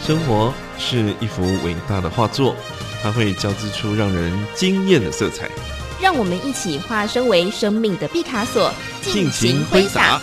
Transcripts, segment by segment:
生活是一幅伟大的画作，它会交织出让人惊艳的色彩。 让我们一起化身为生命的毕卡索， 尽情挥洒。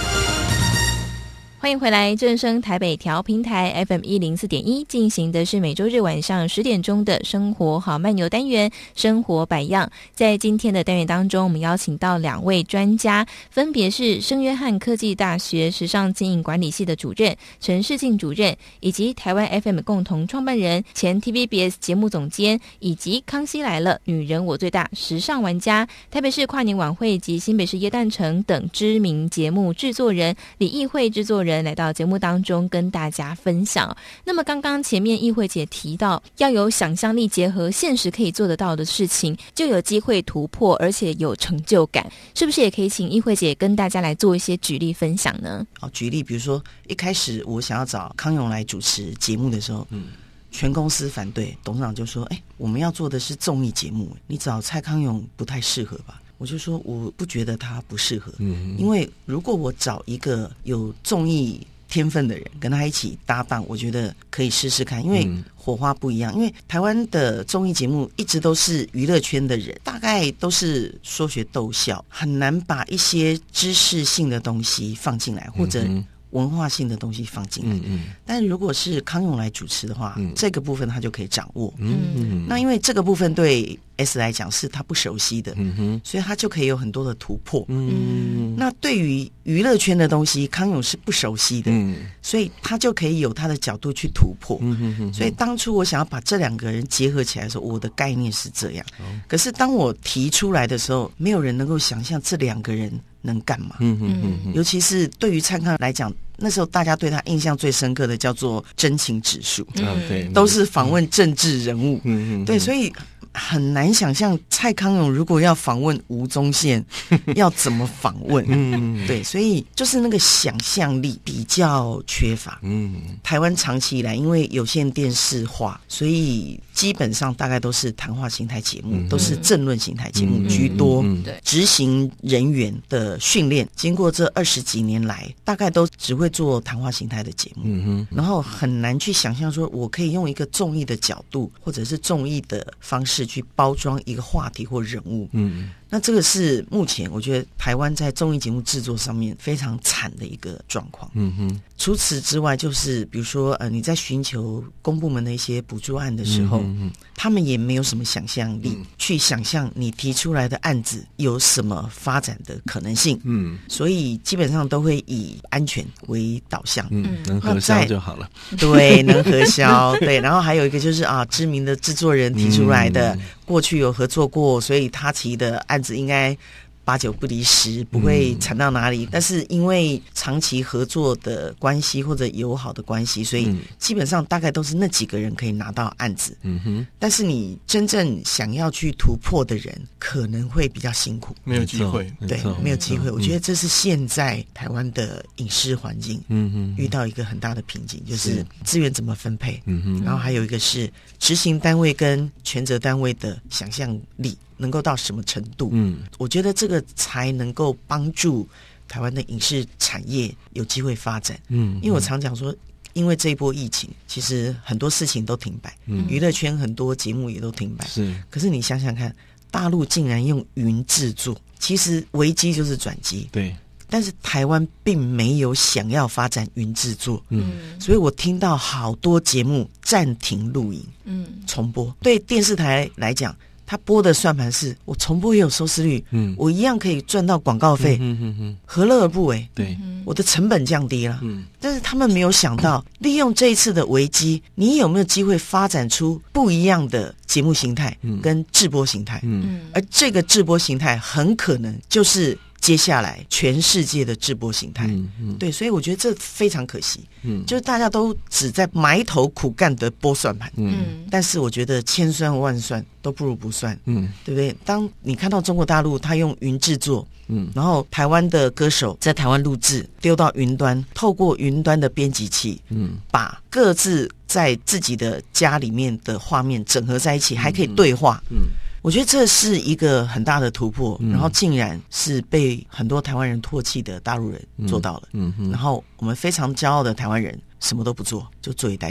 欢迎回来，正声台北调频台 FM104.1 进行的是每周日晚上10点钟的生活好慢游单元生活百样。在今天的单元当中，我们邀请到2位专家，分别是圣约翰科技大学时尚经营管理系的主任陈世静主任，以及台湾 FM 共同创办人前 TVBS 节目总监，以及康熙来了女人我最大时尚玩家台北市跨年晚会及新北市耶诞城等知名节目制作人李艺慧制作人来到节目当中跟大家分享。那么刚刚前面艺慧姐提到，要有想象力结合现实可以做得到的事情，就有机会突破，而且有成就感，是不是也可以请艺慧姐跟大家来做一些举例分享呢？ 好，举例，比如说一开始我想要找康永来主持节目的时候，全公司反对，董事长就说：“我们要做的是综艺节目，你找蔡康永不太适合吧？”我就说我不觉得他不适合，因为如果我找一个有综艺天分的人跟他一起搭档，我觉得可以试试看，因为火花不一样。因为台湾的综艺节目一直都是娱乐圈的人，大概都是说学逗笑，很难把一些知识性的东西放进来，或者文化性的东西放进来。但如果是康永来主持的话，这个部分他就可以掌握。那因为这个部分对 S 来讲是他不熟悉的，所以他就可以有很多的突破。那对于娱乐圈的东西，康永是不熟悉的，所以他就可以有他的角度去突破。所以当初我想要把这2个人结合起来的时候，我的概念是这样。可是当我提出来的时候，没有人能够想象这2个人能干嘛。尤其是对于蔡康永来讲，那时候大家对他印象最深刻的叫做真情指数，都是访问政治人物。对，所以很难想象蔡康永如果要访问吴宗宪要怎么访问。对，所以就是那个想象力比较缺乏。台湾长期以来因为有线电视化，所以基本上大概都是谈话形态节目，都是政论形态节目居多。执行人员的训练经过这20几年来，大概都只会做谈话形态的节目。然后很难去想象说我可以用一个综艺的角度或者是综艺的方式去包装一个话题或人物。那这个是目前我觉得台湾在综艺节目制作上面非常惨的一个状况。除此之外，就是比如说你在寻求公部门的一些补助案的时候，他们也没有什么想象力去想象你提出来的案子有什么发展的可能性。所以基本上都会以安全为导向。 能核销就好了。 对，能核销。对，然后还有一个就是知名的制作人提出来的，过去有合作过，所以他提的案子应该8、9不离10，不会惨到哪里。但是因为长期合作的关系或者友好的关系，所以基本上大概都是那几个人可以拿到案子。但是你真正想要去突破的人可能会比较辛苦， 没有机会。 对，没有机会。我觉得这是现在台湾的影视环境遇到一个很大的瓶颈，就是资源怎么分配。然后还有一个是执行单位跟权责单位的想象力能够到什么程度。我觉得这个才能够帮助台湾的影视产业有机会发展。因为我常讲说，因为这一波疫情，其实很多事情都停摆，娱乐圈很多节目也都停摆。可是你想想看，大陆竟然用云制作，其实危机就是转机。对。但是台湾并没有想要发展云制作，所以我听到好多节目暂停录影，重播。对电视台来讲，他播的算盘是我重播也有收视率，我一样可以赚到广告费，何乐而不为？对，我的成本降低了。但是他们没有想到，利用这一次的危机，你有没有机会发展出不一样的节目形态跟制播形态？而这个制播形态很可能就是接下来全世界的制播形态。对，所以我觉得这非常可惜。就是大家都只在埋头苦干的拨算盘。但是我觉得千算万算都不如不算。对不对？当你看到中国大陆他用云制作，然后台湾的歌手在台湾录制，丢到云端，透过云端的编辑器，把各自在自己的家里面的画面整合在一起，还可以对话。我觉得这是一个很大的突破，然后竟然是被很多台湾人唾弃的大陆人做到了。然后我们非常骄傲的台湾人什么都不做，就坐以待毙。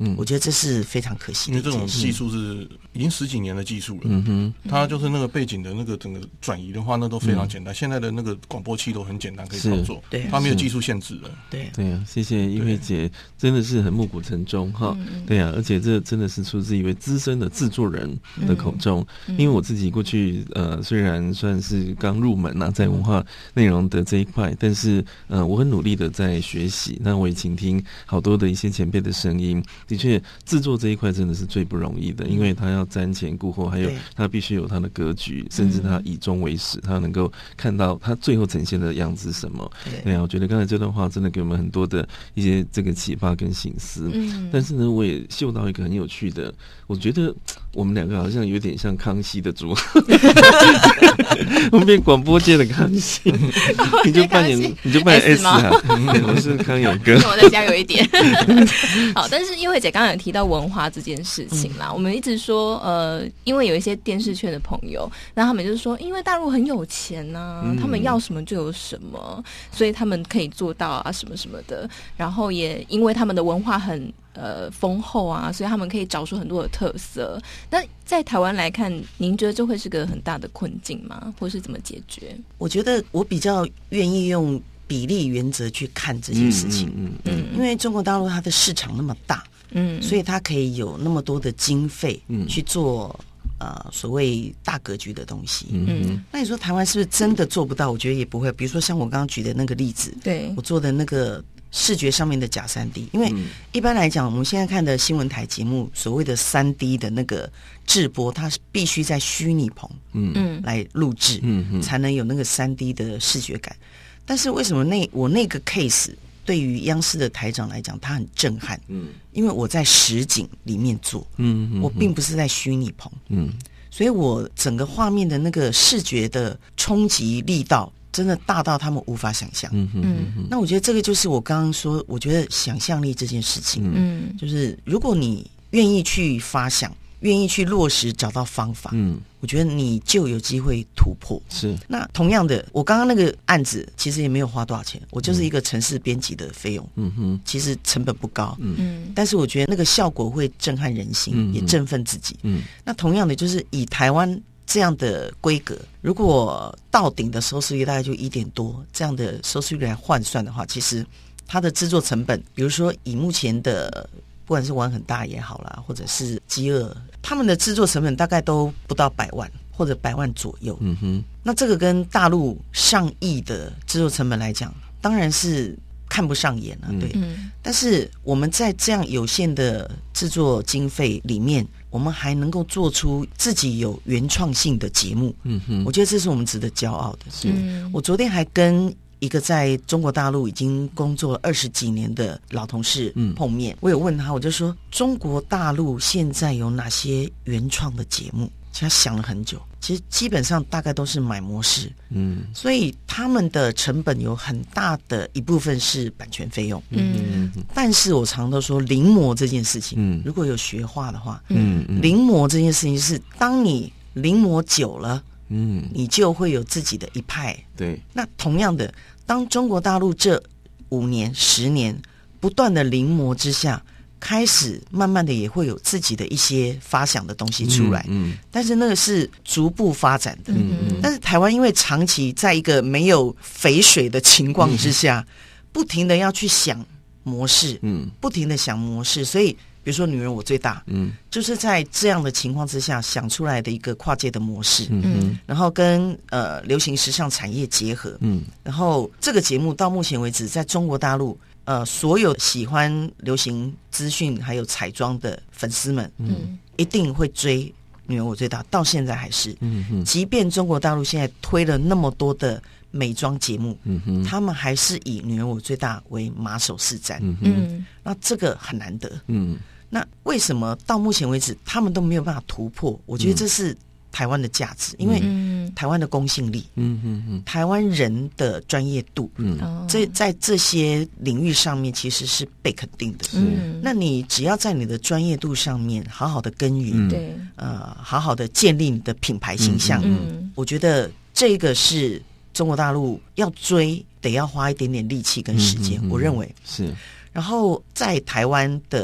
我觉得这是非常可惜的， 因为这种技术是已经10几年的技术了。它就是那个背景的那个整个转移的话，那都非常简单。现在的那个广播器都很简单，可以操作， 对， 它没有技术限制的。 对啊，谢谢一慧姐，真的是很暮鼓晨钟哈。对啊，而且这真的是出自一位资深的制作人的口中。因为我自己过去虽然算是刚入门啊，在文化内容的这一块，但是我很努力的在学习。那我也倾听好多的一些前辈的声音。的确，制作这一块真的是最不容易的，因为他要瞻前顾后，还有他必须有他的格局，甚至他以终为始，他能够看到他最后呈现的样子是什么。对啊，我觉得刚才这段话真的给我们很多的一些这个启发跟省思。但是呢，我也嗅到一个很有趣的，我觉得我们两个好像有点像康熙的组合，我们变广播界的康熙，你就扮演 S 啊，我是康永哥， 我再加有一点。好，但是因为姐刚刚有提到文化这件事情啦，我们一直说因为有一些电视圈的朋友，那他们就是说，因为大陆很有钱啊，他们要什么就有什么，所以他们可以做到啊什么什么的，然后也因为他们的文化很丰厚啊，所以他们可以找出很多的特色。那在台湾来看，您觉得这会是个很大的困境吗？或是怎么解决？ 我觉得我比较愿意用比例原则去看这件事情。因为中国大陆它的市场那么大，所以它可以有那么多的经费去做所谓大格局的东西。那你说台湾是不是真的做不到？我觉得也不会。比如说像我刚刚举的那个例子， 对我做的那个视觉上面的假 3D， 因为一般来讲我们现在看的新闻台节目所谓的 3D 的那个制播，它是必须在虚拟棚来录制，才能有那个 3D 的视觉感。但是为什么我那个 case 对于央视的台长来讲它很震撼？因为我在实景里面做，我并不是在虚拟棚，所以我整个画面的那个视觉的冲击力道真的大到他们无法想象。那我觉得这个就是我刚刚说，我觉得想象力这件事情，就是如果你愿意去发想，愿意去落实，找到方法，我觉得你就有机会突破。 是。 那同样的，我刚刚那个案子其实也没有花多少钱，我就是一个程式编辑的费用，其实成本不高，但是我觉得那个效果会震撼人心，也振奋自己。那同样的，就是以台湾这样的规格，如果到顶的收视率大概就1点多，这样的收视率来换算的话，其实它的制作成本，比如说以目前的不管是玩很大也好啦，或者是饥饿，他们的制作成本大概都不到100万或者100万左右。那这个跟大陆上亿的制作成本来讲，当然是看不上眼了，对。但是我们在这样有限的制作经费里面，我们还能够做出自己有原创性的节目，我觉得这是我们值得骄傲的。我昨天还跟一个在中国大陆已经工作了20几年的老同事碰面，我有问他，我就说中国大陆现在有哪些原创的节目？其实他想了很久，其实基本上大概都是买模式，所以他们的成本有很大的一部分是版权费用，但是我常都说临摹这件事情，如果有学画的话，临摹这件事情是当你临摹久了，你就会有自己的一派。 对， 那同样的，当中国大陆这5年、10年不断的临摹之下，开始慢慢的也会有自己的一些发想的东西出来，但是那个是逐步发展的。但是台湾因为长期在一个没有肥水的情况之下，不停的要去想模式，不停的想模式，所以比如说女人我最大，就是在这样的情况之下想出来的一个跨界的模式，然后跟流行时尚产业结合，然后这个节目到目前为止在中国大陆所有喜欢流行资讯还有彩妆的粉丝们，一定会追女人我最大，到现在还是，即便中国大陆现在推了那么多的美妆节目，他们还是以女人我最大为马首是瞻，那这个很难得，那为什么到目前为止他们都没有办法突破？我觉得这是台湾的价值，因为台湾的公信力，台湾人的专业度，在这些领域上面其实是被肯定的。那你只要在你的专业度上面好好的耕耘，对，好好的建立你的品牌形象，我觉得这个是中国大陆要追得要花一点点力气跟时间，我认为是。 然后在台湾的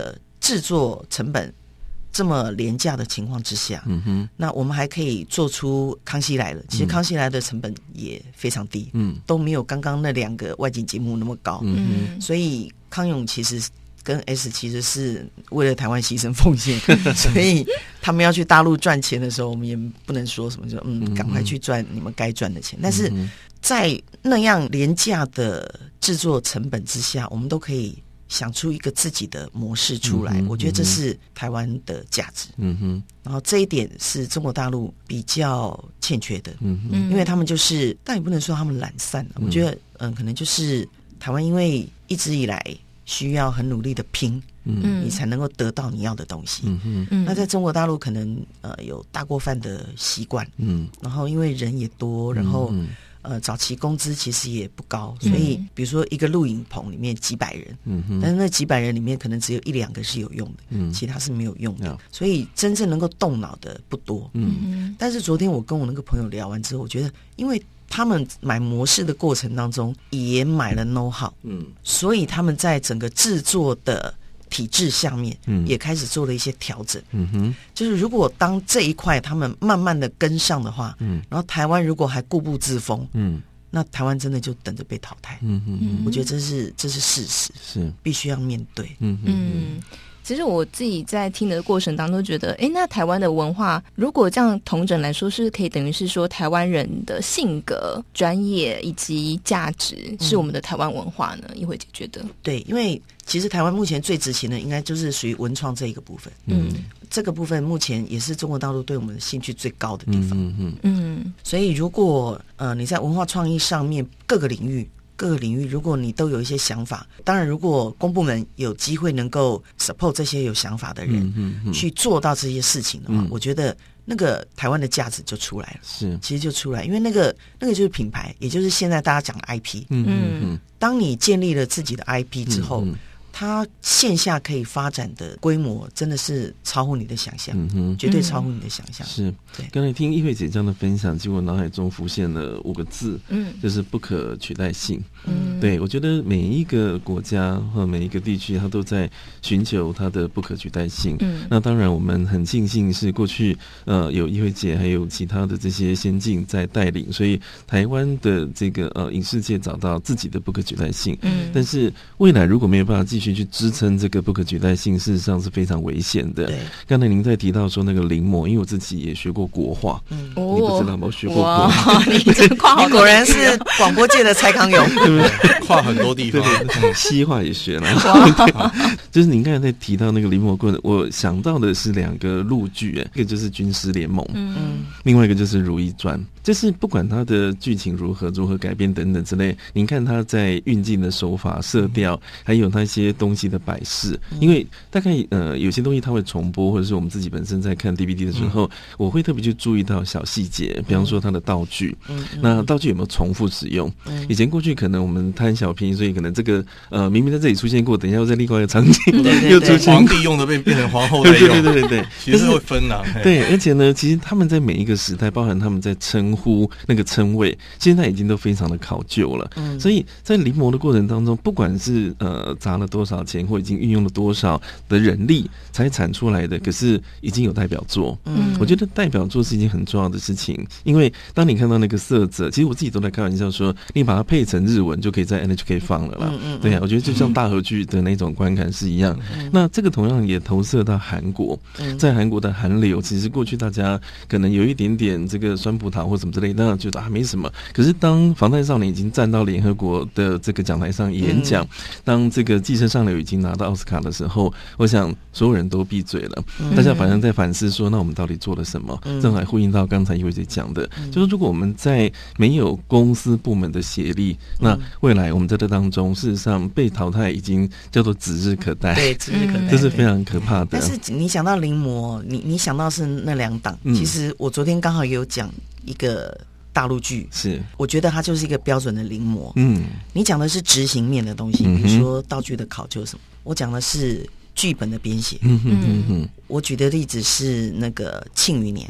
制作成本这么廉价的情况之下，那我们还可以做出《康熙来了》。其实《康熙来了》的成本也非常低，都没有刚刚那2个外景节目那么高，所以康永其实跟 S 其实是为了台湾牺牲奉献，所以他们要去大陆赚钱的时候，我们也不能说什么就赶快去赚你们该赚的钱。但是在那样廉价的制作成本之下，我们都可以想出一个自己的模式出来，我觉得这是台湾的价值。然后这一点是中国大陆比较欠缺的，因为他们就是，但也不能说他们懒散了，我觉得可能就是台湾因为一直以来需要很努力的拼，你才能够得到你要的东西。那在中国大陆可能有大锅饭的习惯，然后因为人也多，然后早期工资其实也不高，所以比如说一个录影棚里面几百人，但是那几百人里面可能只有1-2个是有用的，其他是没有用的，所以真正能够动脑的不多。但是昨天我跟我那个朋友聊完之后，我觉得因为他们买模式的过程当中也买了 know how，所以他们在整个制作的体制下面也开始做了一些调整。就是如果当这一块他们慢慢的跟上的话，然后台湾如果还固步自封，那台湾真的就等着被淘汰。我觉得这是事实，是必须要面对。 其实我自己在听的过程当中觉得，那台湾的文化如果这样统整来说，是可以等于是说台湾人的性格、专业以及价值是我们的台湾文化呢？一慧姐觉得对，因为其实台湾目前最执行的应该就是属于文创这一个部分。这个部分目前也是中国大陆对我们兴趣最高的地方。所以如果你在文化创意上面各个领域，如果你都有一些想法，当然如果公部门有机会能够 support 这些有想法的人去做到这些事情的话，我觉得那个台湾的价值就出来了。其实就出来，因为那个就是品牌，也就是现在大家讲的 IP。当你建立了自己的 IP 之后，它线下可以发展的规模真的是超乎你的想象，绝对超乎你的想象。 是，刚才听一慧姐这样的分享，其实我脑海中浮现了5个字，就是不可取代性。对，我觉得每一个国家和每一个地区，它都在寻求它的不可取代性。那当然，我们很庆幸是过去有一慧姐还有其他的这些先进在带领，所以台湾的这个影视界找到自己的不可取代性。但是未来如果没有办法继续去支撑这个不可取代性，事实上是非常危险的。刚才您在提到说那个临摹，因为我自己也学过国画，你不知道吗？我学过国画， 你这跨好， 你果然是广播界的蔡康永， 对不对？跨很多地方， 西画也学了。就是您刚才在提到那个临摹过程，我想到的是2个陆剧，一个就是《军师联盟》，另外一个就是《如懿传》。就是不管它的剧情如何改编等等之类，您看它在运镜的手法、色调，还有那些东西的摆饰，因为大概有些东西它会重播，或者是我们自己本身在看 DVD 的时候，我会特别去注意到小细节，比方说它的道具，那道具有没有重复使用？以前过去可能我们贪小便宜，所以可能这个明明在这里出现过，等一下又在另外一个场景又出现， 皇帝用的变成皇后在用， 对， 其实会分啊。 对，而且呢，其实他们在每一个时代，包含他们在称呼那个称谓，现在已经都非常的考究了。所以在临摹的过程当中，不管是砸了多少钱，或已经运用了多少的人力才产出来的，可是已经有代表作。我觉得代表作是一件很重要的事情，因为当你看到那个色泽，其实我自己都在开玩笑说，你把它配成日文就可以在 NHK 放了啦。对啊，我觉得就像大河剧的那种观感是一样。那这个同样也投射到韩国，在韩国的韩流，其实过去大家可能有一点点这个酸葡萄或什么之类的，觉得没什么。可是当防弹少年已经站到联合国的这个讲台上演讲，当这个寄生上流已经拿到奥斯卡的时候，我想所有人都闭嘴了，大家反正在反思说，那我们到底做了什么？正好呼应到刚才一位姐讲的，就是如果我们在没有公司部门的协力，那未来我们在这当中，事实上被淘汰已经叫做指日可待。 对，指日可待， 这是非常可怕的。 但是你想到临摹，你想到是那2档，其实我昨天刚好也有讲一个大陆剧，是我觉得它就是一个标准的临摹。你讲的是执行面的东西，比如说道具的考究什么，我讲的是剧本的编写。我举的例子是那个《庆余年》，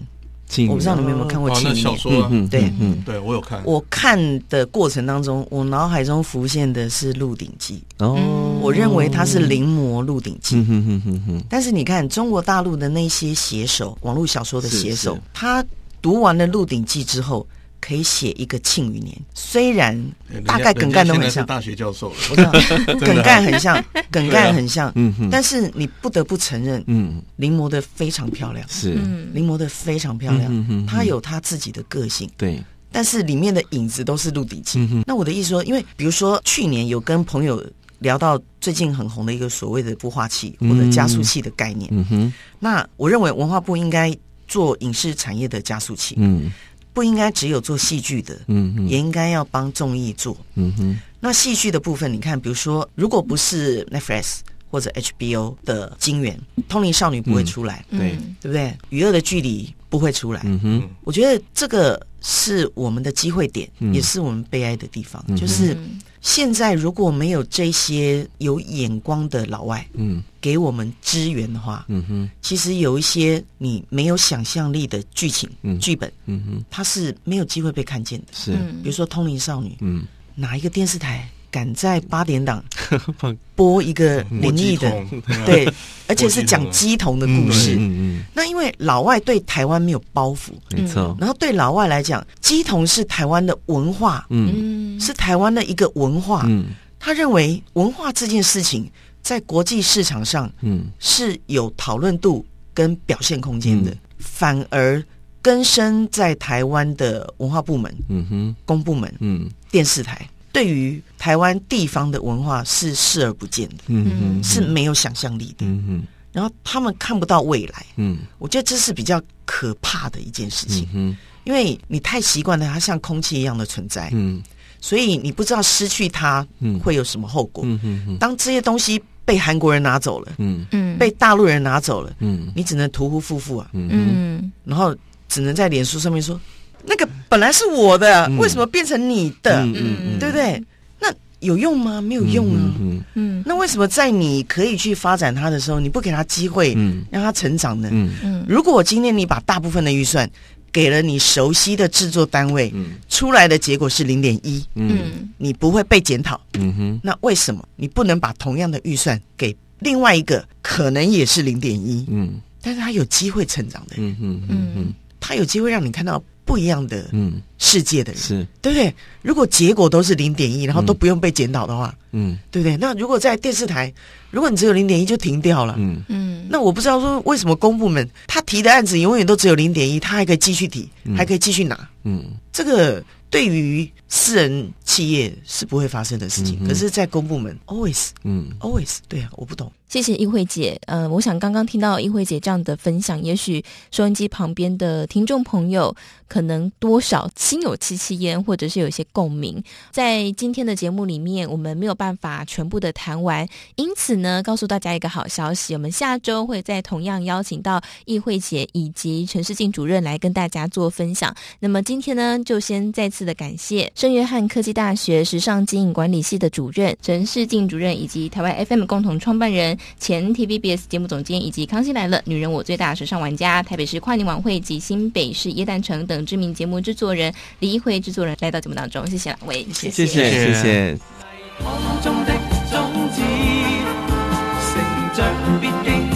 我不知道你们有没有看过《庆余年》 那小说啊， 对， 对我有看。 我看的过程当中，我脑海中浮现的是《鹿鼎记》我认为它是临摹《鹿鼎记》但是你看中国大陆的那些写手，网络小说的写手，他读完了《鹿鼎记》之后可以写一个《庆余年》，虽然大概梗概都很像， 大学教授了， 我知道梗概很像，梗概很像，但是你不得不承认，临摹的非常漂亮， 是临摹的非常漂亮，他有他自己的个性， 对。 但是里面的影子都是《鹿鼎记》那我的意思说，因为比如说去年有跟朋友聊到最近很红的一个所谓的孵化器或者加速器的概念，那我认为文化部应该做影视产业的加速器，不应该只有做戏剧的，也应该要帮综艺做。那戏剧的部分，你看，比如说，如果不是 Netflix 或者 HBO 的金源，通灵少女不会出来， 对不对？与恶的距离不会出来。我觉得这个是我们的机会点，也是我们悲哀的地方，就是现在如果没有这些有眼光的老外，给我们支援的话，其实有一些你没有想象力的剧情、剧本，它是没有机会被看见的。 是， 比如说《通灵少女》，哪一个电视台敢在8点档播一个灵异的，对，而且是讲乩童的故事。那因为老外对台湾没有包袱， 没错。 然后对老外来讲，乩童是台湾的文化，是台湾的一个文化。他认为文化这件事情在国际市场上，是有讨论度跟表现空间的，反而根深在台湾的文化部门、公部门、电视台。对于台湾地方的文化是视而不见的，是没有想象力的，然后他们看不到未来，我觉得这是比较可怕的一件事情，因为你太习惯了它像空气一样的存在，所以你不知道失去它会有什么后果。当这些东西被韩国人拿走了，被大陆人拿走了，你只能屠夫夫妇啊，然后只能在脸书上面说，那个本来是我的，为什么变成你的？对不对？那有用吗？没有用啊。那为什么在你可以去发展它的时候，你不给它机会，让它成长呢？如果今天你把大部分的预算给了你熟悉的制作单位，出来的结果是0.1，你不会被检讨。那为什么你不能把同样的预算给另外一个可能也是0.1，但是他有机会成长的人，他有机会让你看到不一样的世界的人，是对不对？如果结果都是0.1，然后都不用被检讨的话，对不对？那如果在电视台，如果你只有0.1就停掉了，那我不知道说为什么公部门他提的案子永远都只有0.1，他还可以继续提，还可以继续拿，这个对于私人企业是不会发生的事情，可是在公部门 always， 对啊，我不懂。 谢谢议慧姐。我想刚刚听到议慧姐这样的分享，也许收音机旁边的听众朋友可能多少心有戚戚焉，或者是有一些共鸣。在今天的节目里面，我们没有办法全部的谈完，因此呢，告诉大家一个好消息，我们下周会再同样邀请到议慧姐以及陈世进主任来跟大家做分享。那么今天呢，就先再次的感谢圣约翰科技大学时尚经营管理系的主任陈世进主任，以及台湾 FM 共同创办人、前 TVBS 节目总监，以及康熙来了、女人我最大时尚玩家、台北市跨年晚会及新北市耶诞城等知名节目制作人李议慧制作人来到节目当中，谢谢两位，谢谢。 空中的種子成長必經